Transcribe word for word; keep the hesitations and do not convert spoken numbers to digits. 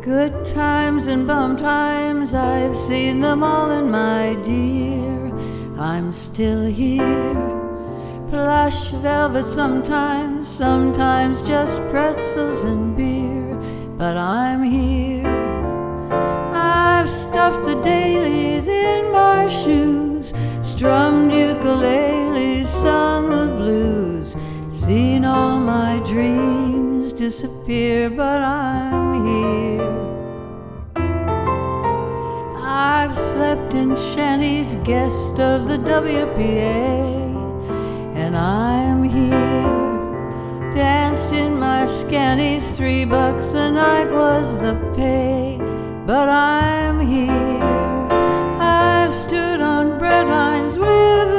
Good times and bum times, I've seen them all, and my dear, I'm still here. Plush velvet sometimes, sometimes just pretzels and beer, but I'm here. I've stuffed the dailies in my shoes, strummed ukuleles, sung the blues, seen all my dreams disappear, but I'm here. I've slept in shanties, guest of the W P A, and I'm here. Danced in my scanties, three bucks a night was the pay, but I'm here.